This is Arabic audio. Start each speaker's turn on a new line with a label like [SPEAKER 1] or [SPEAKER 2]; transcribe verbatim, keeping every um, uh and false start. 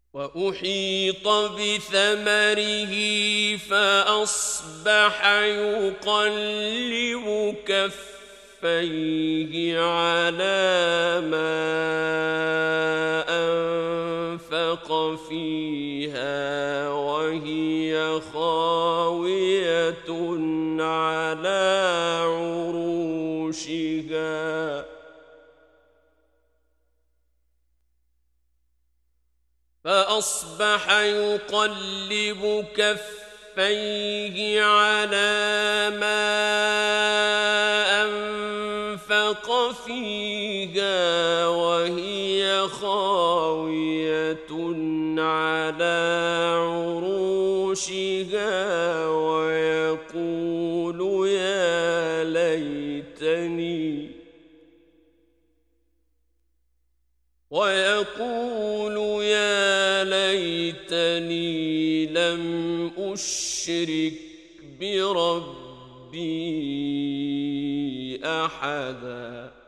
[SPEAKER 1] وأحيط بثمره فأصبح يقلب كفيه على ما أنفق فيها وهي خاوية على عروشها فأصبح يقلب كفيه على ما أنفق فيها وهي خاوية على عروشها ويقول يا ليتني ويقول يا ليتني لم أشرك بربي أحدا